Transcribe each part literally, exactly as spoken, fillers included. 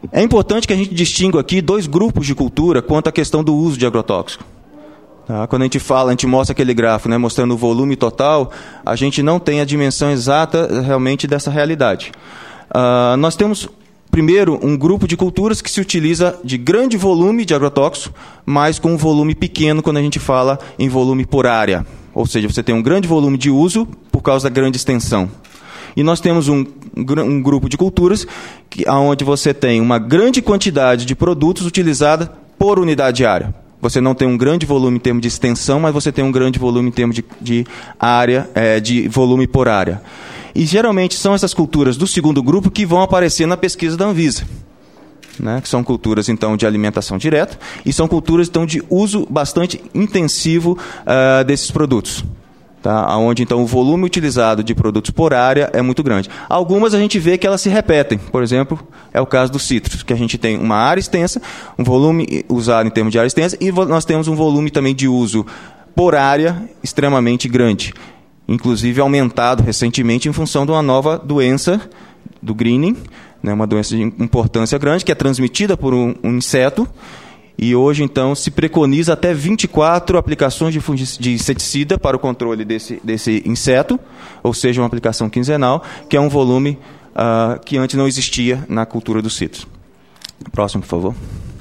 É importante que a gente distinga aqui dois grupos de cultura quanto à questão do uso de agrotóxico. Tá? Quando a gente fala, a gente mostra aquele gráfico, né, mostrando o volume total, a gente não tem a dimensão exata realmente dessa realidade. Uh, nós temos, primeiro, um grupo de culturas que se utiliza de grande volume de agrotóxico, mas com um volume pequeno quando a gente fala em volume por área. Ou seja, você tem um grande volume de uso por causa da grande extensão. E nós temos um, um grupo de culturas que, onde você tem uma grande quantidade de produtos utilizada por unidade de área. Você não tem um grande volume em termos de extensão, mas você tem um grande volume em termos de, de área, é, de volume por área. E geralmente são essas culturas do segundo grupo que vão aparecer na pesquisa da Anvisa, né? Que são culturas então de alimentação direta e são culturas então de uso bastante intensivo uh, desses produtos. Tá? Onde, então, o volume utilizado de produtos por área é muito grande. Algumas a gente vê que elas se repetem. Por exemplo, é o caso dos cítricos, que a gente tem uma área extensa, um volume usado em termos de área extensa, e nós temos um volume também de uso por área extremamente grande. Inclusive aumentado recentemente em função de uma nova doença do greening, né, uma doença de importância grande, que é transmitida por um, um inseto. E hoje, então, se preconiza até vinte e quatro aplicações de, de inseticida para o controle desse, desse inseto, ou seja, uma aplicação quinzenal, que é um volume uh, que antes não existia na cultura dos cítricos. Próximo, por favor.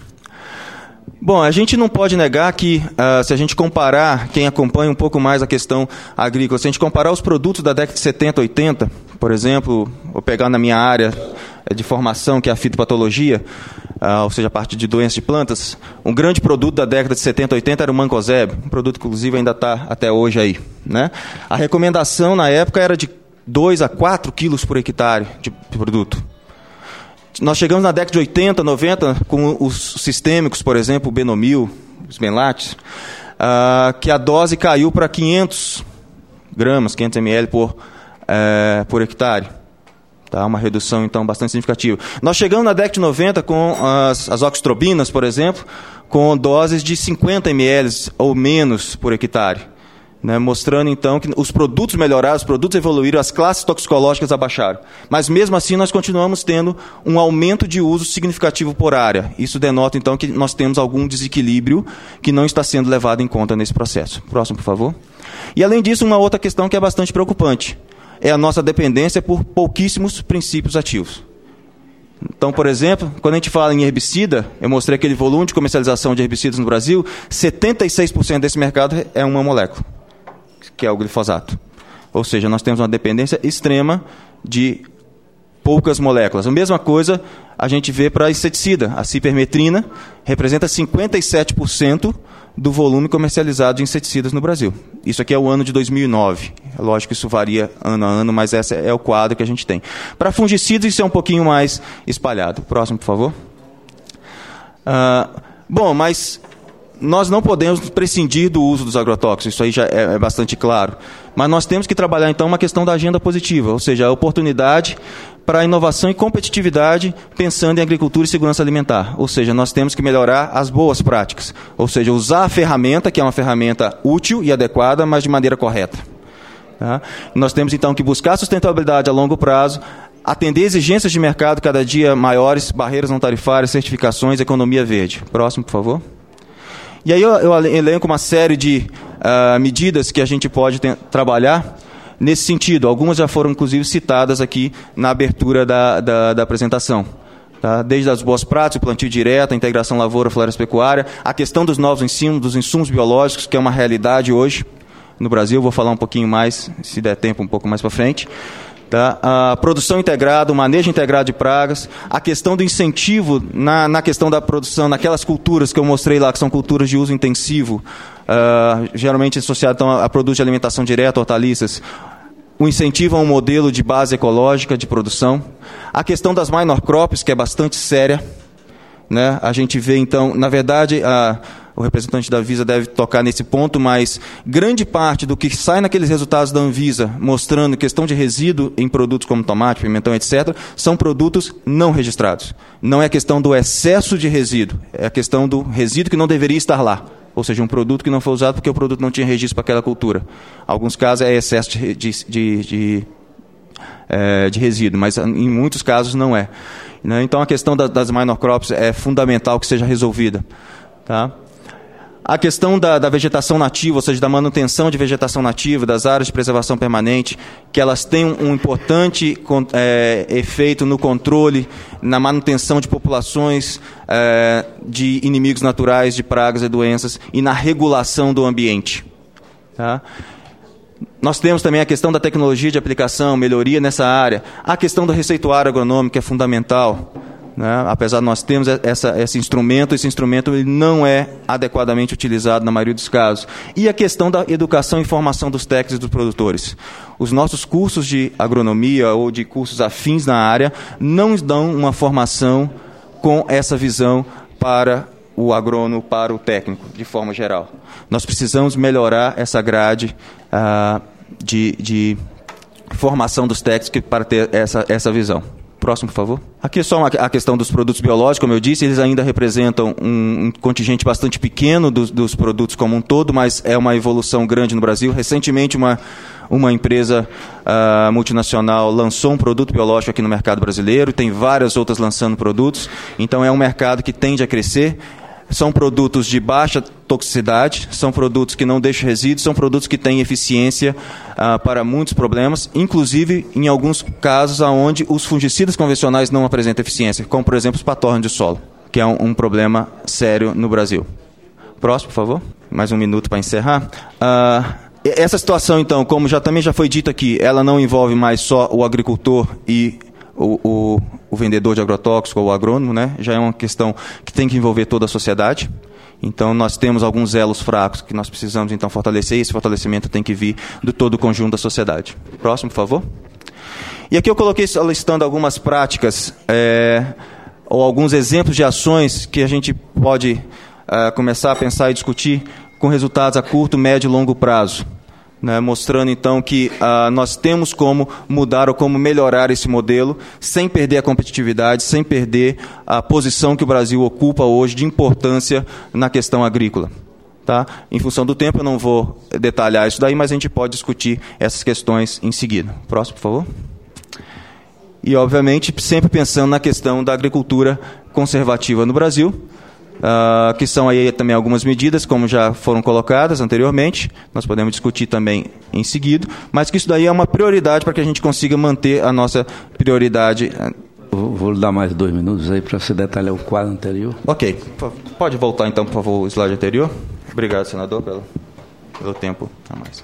Bom, a gente não pode negar que, uh, se a gente comparar, quem acompanha um pouco mais a questão agrícola, se a gente comparar os produtos da década de setenta, oitenta, por exemplo, vou pegar na minha área de formação, que é a fitopatologia, Uh, ou seja, a parte de doenças de plantas, um grande produto da década de setenta, oitenta era o mancozeb, um produto que inclusive ainda está até hoje aí, né? A recomendação na época era de dois a quatro quilos por hectare de produto. Nós chegamos na década de oitenta, noventa, com os sistêmicos, por exemplo, o Benomil, os Benlates, uh, que a dose caiu para quinhentos gramas, quinhentos mililitros por, uh, por hectare. Tá, uma redução, então, bastante significativa. Nós chegamos na década de noventa com as, as oxtrobinas, por exemplo, com doses de cinquenta mililitros ou menos por hectare, né, mostrando, então, que os produtos melhoraram, os produtos evoluíram, as classes toxicológicas abaixaram. Mas, mesmo assim, nós continuamos tendo um aumento de uso significativo por área. Isso denota, então, que nós temos algum desequilíbrio que não está sendo levado em conta nesse processo. Próximo, por favor. E, além disso, uma outra questão que é bastante preocupante é a nossa dependência por pouquíssimos princípios ativos. Então, por exemplo, quando a gente fala em herbicida, eu mostrei aquele volume de comercialização de herbicidas no Brasil, setenta e seis por cento desse mercado é uma molécula, que é o glifosato. Ou seja, nós temos uma dependência extrema de poucas moléculas. A mesma coisa a gente vê para a inseticida. A cipermetrina representa cinquenta e sete por cento do volume comercializado de inseticidas no Brasil. Isso aqui é o ano de dois mil e nove. É lógico que isso varia ano a ano, mas esse é o quadro que a gente tem. Para fungicidas, isso é um pouquinho mais espalhado. Próximo, por favor. Uh, bom, mas nós não podemos prescindir do uso dos agrotóxicos, isso aí já é, é bastante claro. Mas nós temos que trabalhar, então, uma questão da agenda positiva, ou seja, a oportunidade para inovação e competitividade pensando em agricultura e segurança alimentar. Ou seja, nós temos que melhorar as boas práticas. Ou seja, usar a ferramenta, que é uma ferramenta útil e adequada, mas de maneira correta. Tá? Nós temos, então, que buscar sustentabilidade a longo prazo, atender exigências de mercado cada dia maiores, barreiras não tarifárias, certificações, economia verde. Próximo, por favor. E aí eu, eu elenco uma série de uh, medidas que a gente pode ter, trabalhar nesse sentido. Algumas já foram, inclusive, citadas aqui na abertura da, da, da apresentação. Tá? Desde as boas práticas, o plantio direto, a integração lavoura-floresta-pecuária, a questão dos novos insumos, dos insumos biológicos, que é uma realidade hoje no Brasil. Vou falar um pouquinho mais, se der tempo, um pouco mais para frente. Tá? A produção integrada, o manejo integrado de pragas, a questão do incentivo na, na questão da produção, naquelas culturas que eu mostrei lá, que são culturas de uso intensivo, uh, geralmente associado então, a produtos de alimentação direta, hortaliças, o incentivo a um modelo de base ecológica de produção, a questão das minor crops, que é bastante séria, né? A gente vê, então, na verdade, a o representante da Anvisa deve tocar nesse ponto, mas grande parte do que sai naqueles resultados da Anvisa, mostrando questão de resíduo em produtos como tomate, pimentão, etcétera, são produtos não registrados. Não é a questão do excesso de resíduo, é a questão do resíduo que não deveria estar lá. Ou seja, um produto que não foi usado porque o produto não tinha registro para aquela cultura. Em alguns casos é excesso de, de, de, de é, de resíduo, mas em muitos casos não é. Né? Então a questão da, das minor crops é fundamental que seja resolvida. Tá? A questão da, da vegetação nativa, ou seja, da manutenção de vegetação nativa, das áreas de preservação permanente, que elas têm um, um importante é, efeito no controle, na manutenção de populações é, de inimigos naturais, de pragas e doenças, e na regulação do ambiente. Tá? Nós temos também a questão da tecnologia de aplicação, melhoria nessa área. A questão do receituário agronômico é fundamental. Né? Apesar de nós termos essa, esse instrumento, esse instrumento ele não é adequadamente utilizado na maioria dos casos. E a questão da educação e formação dos técnicos e dos produtores. Os nossos cursos de agronomia ou de cursos afins na área não dão uma formação com essa visão para o agrônomo, para o técnico, de forma geral. Nós precisamos melhorar essa grade ah, de, de formação dos técnicos para ter essa, essa visão. Próximo, por favor. Aqui é só uma, a questão dos produtos biológicos, como eu disse, eles ainda representam um, um contingente bastante pequeno dos, dos produtos como um todo, mas é uma evolução grande no Brasil. Recentemente, uma, uma empresa uh, multinacional lançou um produto biológico aqui no mercado brasileiro, tem várias outras lançando produtos, então é um mercado que tende a crescer. São produtos de baixa toxicidade, são produtos que não deixam resíduos, são produtos que têm eficiência ah, para muitos problemas, inclusive em alguns casos onde os fungicidas convencionais não apresentam eficiência, como, por exemplo, os patógenos de solo, que é um, um problema sério no Brasil. Próximo, por favor. Mais um minuto para encerrar. Ah, essa situação, então, como já, também já foi dito aqui, ela não envolve mais só o agricultor e O, o, o vendedor de agrotóxico ou o agrônomo, né? Já é uma questão que tem que envolver toda a sociedade. Então, nós temos alguns elos fracos que nós precisamos, então, fortalecer, e esse fortalecimento tem que vir de todo o conjunto da sociedade. Próximo, por favor. E aqui eu coloquei listando algumas práticas, é, ou alguns exemplos de ações que a gente pode é, começar a pensar e discutir com resultados a curto, médio e longo prazo. Né, mostrando, então, que ah, nós temos como mudar ou como melhorar esse modelo sem perder a competitividade, sem perder a posição que o Brasil ocupa hoje de importância na questão agrícola. Tá? Em função do tempo, eu não vou detalhar isso daí, mas a gente pode discutir essas questões em seguida. Próximo, por favor. E, obviamente, sempre pensando na questão da agricultura conservativa no Brasil, Uh, que são aí também algumas medidas, como já foram colocadas anteriormente, nós podemos discutir também em seguida, mas que isso daí é uma prioridade para que a gente consiga manter a nossa prioridade. Vou, vou dar mais dois minutos aí para você detalhar o quadro anterior. Ok. Pode voltar então, por favor, o slide anterior. Obrigado, senador, pelo, pelo tempo a mais.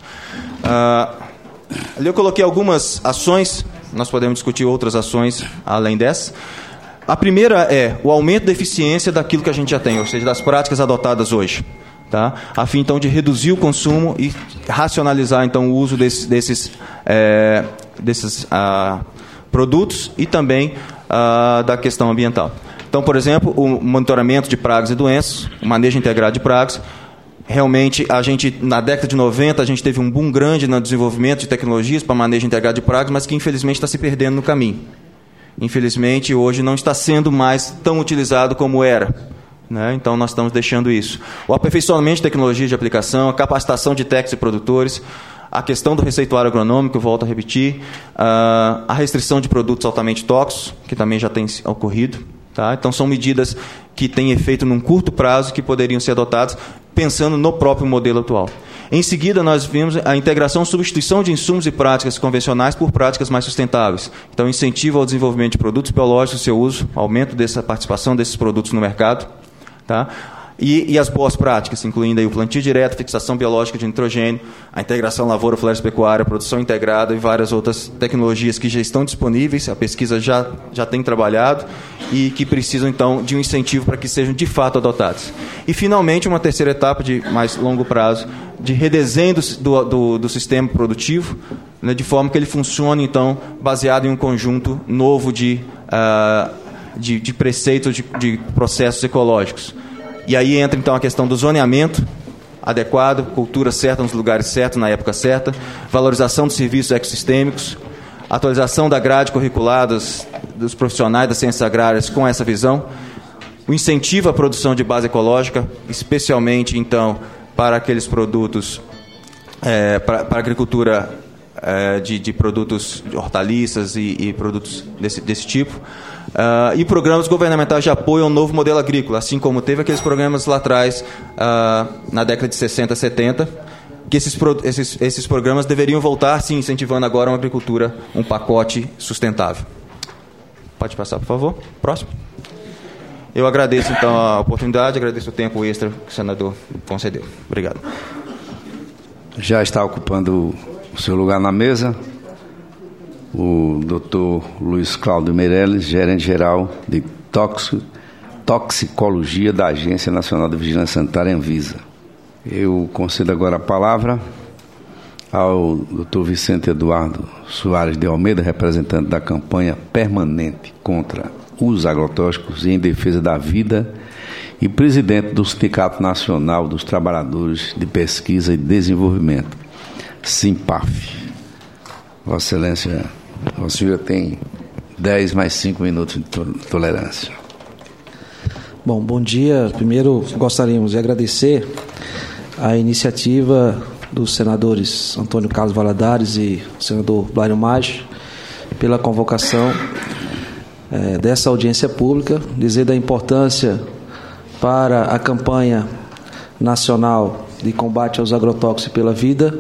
Uh, ali eu coloquei algumas ações, nós podemos discutir outras ações além dessas. A primeira é o aumento da eficiência daquilo que a gente já tem, ou seja, das práticas adotadas hoje, tá? A fim, então, de reduzir o consumo e racionalizar, então, o uso desses, desses, é, desses ah, produtos e também ah, da questão ambiental. Então, por exemplo, o monitoramento de pragas e doenças, o manejo integrado de pragas. Realmente, a gente, na década de noventa, a gente teve um boom grande no desenvolvimento de tecnologias para manejo integrado de pragas, mas que, infelizmente, está se perdendo no caminho. Infelizmente, hoje não está sendo mais tão utilizado como era. Né? Então, nós estamos deixando isso. O aperfeiçoamento de tecnologias de aplicação, a capacitação de técnicos e produtores, a questão do receituário agronômico, volto a repetir, uh, a restrição de produtos altamente tóxicos, que também já tem ocorrido. Tá? Então, são medidas que têm efeito num curto prazo que poderiam ser adotadas pensando no próprio modelo atual. Em seguida, nós vimos a integração e substituição de insumos e práticas convencionais por práticas mais sustentáveis. Então, incentivo ao desenvolvimento de produtos biológicos, seu uso, aumento dessa participação desses produtos no mercado. Tá? E, e as boas práticas, incluindo aí o plantio direto, fixação biológica de nitrogênio, a integração lavoura, floresta pecuária, produção integrada e várias outras tecnologias que já estão disponíveis, a pesquisa já, já tem trabalhado e que precisam, então, de um incentivo para que sejam de fato adotadas. E, finalmente, uma terceira etapa de mais longo prazo, de redesenho do, do, do sistema produtivo, né, de forma que ele funcione, então, baseado em um conjunto novo de, uh, de, de preceitos de, de processos ecológicos. E aí entra, então, a questão do zoneamento adequado, cultura certa nos lugares certos, na época certa, valorização dos serviços ecossistêmicos, atualização da grade curricular dos, dos profissionais das ciências agrárias com essa visão, o incentivo à produção de base ecológica, especialmente, então, para aqueles produtos, é, para, para a agricultura é, de, de produtos, de hortaliças e, e produtos desse, desse tipo. Uh, e programas governamentais de apoio ao novo modelo agrícola, assim como teve aqueles programas lá atrás, uh, na década de sessenta, setenta, que esses, esses, esses programas deveriam voltar, sim, incentivando agora uma agricultura, um pacote sustentável. Pode passar, por favor. Próximo. Eu agradeço, então, a oportunidade, agradeço o tempo extra que o senador concedeu. Obrigado. Já está ocupando o seu lugar na mesa o doutor Luiz Cláudio Meirelles, gerente-geral de toxicologia da Agência Nacional de Vigilância Sanitária, Anvisa. Eu concedo agora a palavra ao doutor Vicente Eduardo Soares de Almeida, representante da campanha permanente contra os agrotóxicos e em defesa da vida e presidente do Sindicato Nacional dos Trabalhadores de Pesquisa e Desenvolvimento, SINPAF. Vossa Excelência, a senhora tem dez mais cinco minutos de tolerância. Bom, bom dia. Primeiro, gostaríamos de agradecer a iniciativa dos senadores Antônio Carlos Valadares e o senador Blário Maggi pela convocação é, dessa audiência pública, dizer da importância para a campanha nacional de combate aos agrotóxicos pela vida,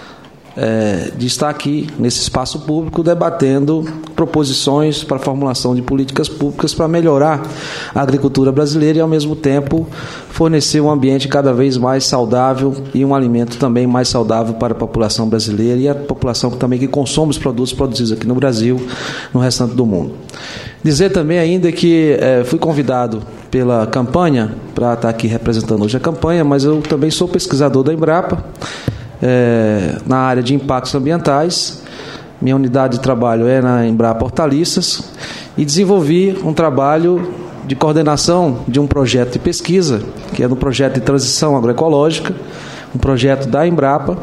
É, de estar aqui nesse espaço público debatendo proposições para a formulação de políticas públicas para melhorar a agricultura brasileira e, ao mesmo tempo, fornecer um ambiente cada vez mais saudável e um alimento também mais saudável para a população brasileira e a população também que consome os produtos produzidos aqui no Brasil, no restante do mundo. Dizer também ainda que é, fui convidado pela campanha para estar aqui representando hoje a campanha, mas eu também sou pesquisador da Embrapa, É, na área de impactos ambientais. Minha unidade de trabalho é na Embrapa Hortaliças e desenvolvi um trabalho de coordenação de um projeto de pesquisa, que é no projeto de transição agroecológica, um projeto da Embrapa,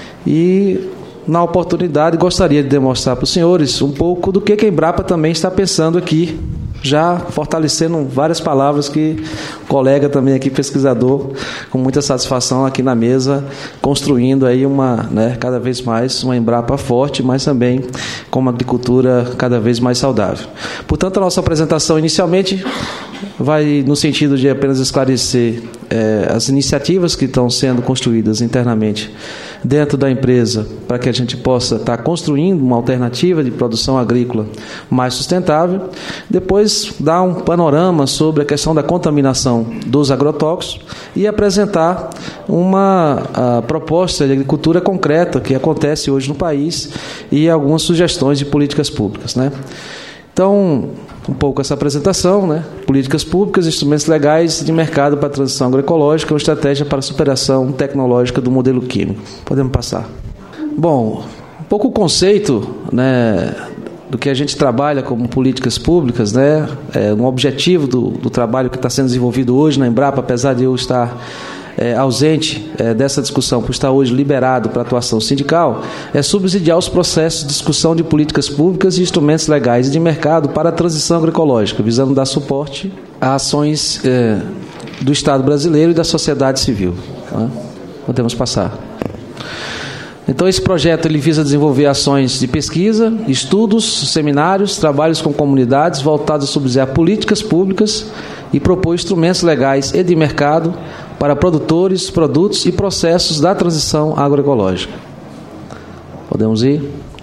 e na oportunidade gostaria de demonstrar para os senhores um pouco do que a Embrapa também está pensando aqui, já fortalecendo várias palavras que o colega também aqui, pesquisador, com muita satisfação aqui na mesa, construindo aí uma, né, cada vez mais uma Embrapa forte, mas também com uma agricultura cada vez mais saudável. Portanto, a nossa apresentação inicialmente vai no sentido de apenas esclarecer é, as iniciativas que estão sendo construídas internamente dentro da empresa para que a gente possa estar construindo uma alternativa de produção agrícola mais sustentável. Depois dar um panorama sobre a questão da contaminação dos agrotóxicos e apresentar uma a, proposta de agricultura concreta que acontece hoje no país e algumas sugestões de políticas públicas, né? Então, um pouco essa apresentação, né? Políticas públicas, instrumentos legais de mercado para a transição agroecológica, uma estratégia para a superação tecnológica do modelo químico. Podemos passar. Bom, um pouco o conceito, né, do que a gente trabalha como políticas públicas, né? É um objetivo do, do trabalho que está sendo desenvolvido hoje na Embrapa, apesar de eu estar É, ausente é, dessa discussão, por estar hoje liberado para atuação sindical, é subsidiar os processos de discussão de políticas públicas e instrumentos legais de mercado para a transição agroecológica, visando dar suporte a ações é, do Estado brasileiro e da sociedade civil. Né? Podemos passar. Então, esse projeto ele visa desenvolver ações de pesquisa, estudos, seminários, trabalhos com comunidades voltados a subsidiar políticas públicas e propor instrumentos legais e de mercado para produtores, produtos e processos da transição agroecológica. Podemos ir?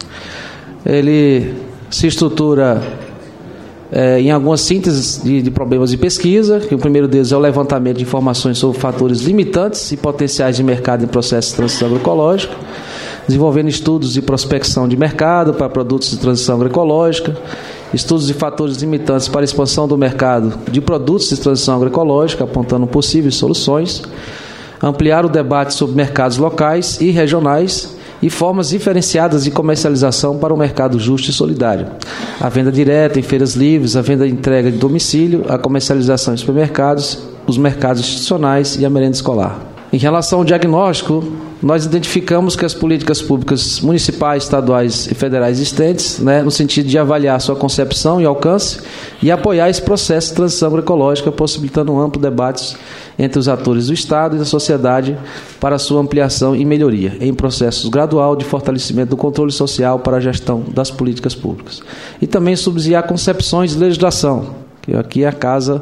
Ele se estrutura é, em algumas sínteses de, de problemas de pesquisa, que o primeiro deles é o levantamento de informações sobre fatores limitantes e potenciais de mercado em processos de transição agroecológica, desenvolvendo estudos de prospecção de mercado para produtos de transição agroecológica, estudos de fatores limitantes para a expansão do mercado de produtos de transição agroecológica, apontando possíveis soluções, ampliar o debate sobre mercados locais e regionais e formas diferenciadas de comercialização para um mercado justo e solidário. A venda direta em feiras livres, a venda de entrega de domicílio, a comercialização em supermercados, os mercados institucionais e a merenda escolar. Em relação ao diagnóstico, nós identificamos que as políticas públicas municipais, estaduais e federais existentes, né, no sentido de avaliar sua concepção e alcance e apoiar esse processo de transição agroecológica, possibilitando um amplo debate entre os atores do Estado e da sociedade para sua ampliação e melhoria, em processos gradual de fortalecimento do controle social para a gestão das políticas públicas. E também subsidiar concepções de legislação, que aqui é a casa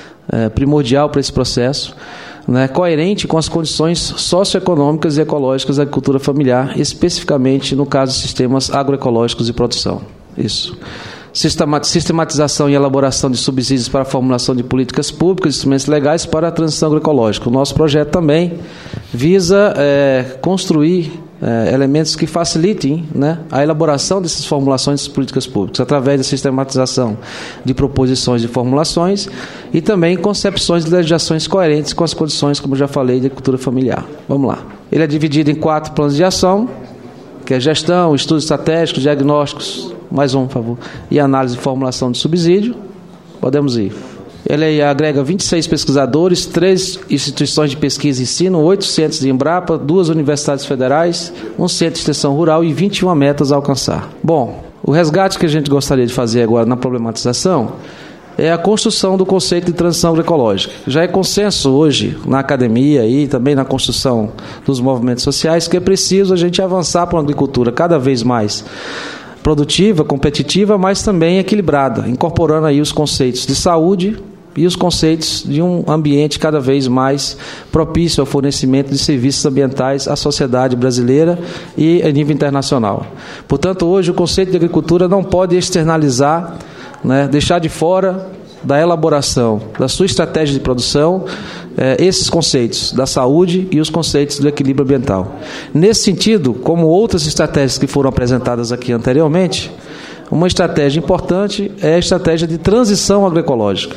é, primordial para esse processo, né, coerente com as condições socioeconômicas e ecológicas da agricultura familiar, especificamente no caso de sistemas agroecológicos de produção. Isso. Sistematização e elaboração de subsídios para a formulação de políticas públicas e instrumentos legais para a transição agroecológica. O nosso projeto também visa é, construir é, elementos que facilitem, né, a elaboração dessas formulações de políticas públicas, através da sistematização de proposições de formulações e também concepções de legislações coerentes com as condições, como já falei, de agricultura familiar. Vamos lá. Ele é dividido em quatro planos de ação, que é gestão, estudos estratégicos, diagnósticos, mais um, por favor, e análise e formulação de subsídio. Podemos ir. Ele agrega vinte e seis pesquisadores, três instituições de pesquisa e ensino, oito centros de Embrapa, duas universidades federais, um centro de extensão rural e vinte e uma metas a alcançar. Bom, o resgate que a gente gostaria de fazer agora na problematização é a construção do conceito de transição agroecológica. Já é consenso hoje na academia e também na construção dos movimentos sociais que é preciso a gente avançar para uma agricultura cada vez mais produtiva, competitiva, mas também equilibrada, incorporando aí os conceitos de saúde e os conceitos de um ambiente cada vez mais propício ao fornecimento de serviços ambientais à sociedade brasileira e a nível internacional. Portanto, hoje o conceito de agricultura não pode externalizar, né, deixar de fora da elaboração da sua estratégia de produção eh, esses conceitos da saúde e os conceitos do equilíbrio ambiental. Nesse sentido, como outras estratégias que foram apresentadas aqui anteriormente, uma estratégia importante é a estratégia de transição agroecológica.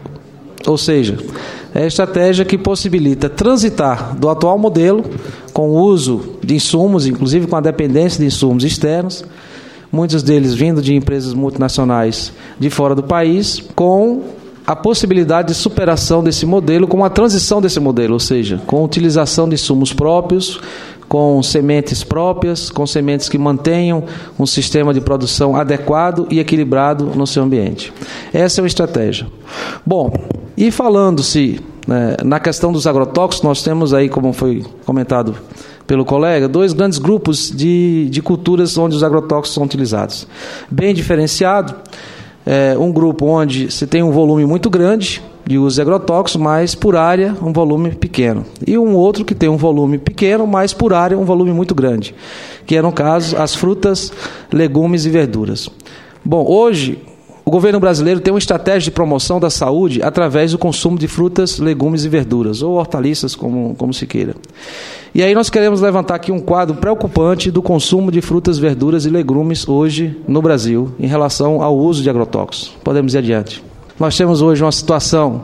Ou seja, é a estratégia que possibilita transitar do atual modelo, com o uso de insumos, inclusive com a dependência de insumos externos, muitos deles vindo de empresas multinacionais de fora do país, com a possibilidade de superação desse modelo, com a transição desse modelo, ou seja, com a utilização de insumos próprios, com sementes próprias, com sementes que mantenham um sistema de produção adequado e equilibrado no seu ambiente. Essa é uma estratégia. Bom, e falando-se, né, na questão dos agrotóxicos, nós temos aí, como foi comentado pelo colega, dois grandes grupos de, de culturas onde os agrotóxicos são utilizados. Bem diferenciado, é um grupo onde se tem um volume muito grande de uso de agrotóxicos, mas por área um volume pequeno. E um outro que tem um volume pequeno, mas por área um volume muito grande, que é, no caso, as frutas, legumes e verduras. Bom, hoje o governo brasileiro tem uma estratégia de promoção da saúde através do consumo de frutas, legumes e verduras, ou hortaliças, como, como se queira. E aí nós queremos levantar aqui um quadro preocupante do consumo de frutas, verduras e legumes hoje no Brasil, em relação ao uso de agrotóxicos. Podemos ir adiante. Nós temos hoje uma situação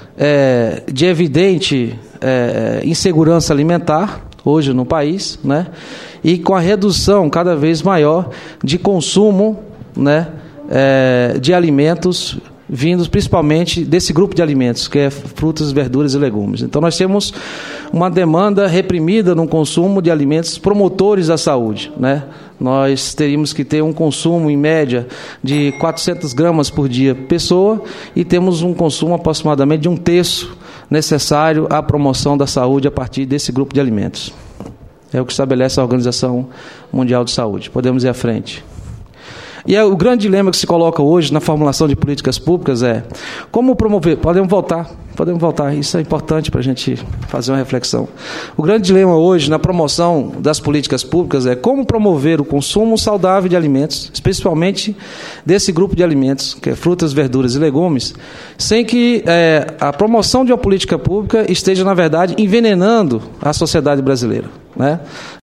é, de evidente é, insegurança alimentar, hoje no país, né? E com a redução cada vez maior de consumo, né, é, de alimentos vindos principalmente desse grupo de alimentos, que é frutas, verduras e legumes. Então nós temos uma demanda reprimida no consumo de alimentos promotores da saúde, né? Nós teríamos que ter um consumo em média de quatrocentas gramas por dia pessoa e temos um consumo aproximadamente de um terço necessário à promoção da saúde a partir desse grupo de alimentos. É o que estabelece a Organização Mundial de Saúde. Podemos ir à frente. E é o grande dilema que se coloca hoje na formulação de políticas públicas é como promover... Podemos voltar, podemos voltar, isso é importante para a gente fazer uma reflexão. O grande dilema hoje na promoção das políticas públicas é como promover o consumo saudável de alimentos, especialmente desse grupo de alimentos, que é frutas, verduras e legumes, sem que é, a promoção de uma política pública esteja, na verdade, envenenando a sociedade brasileira, né?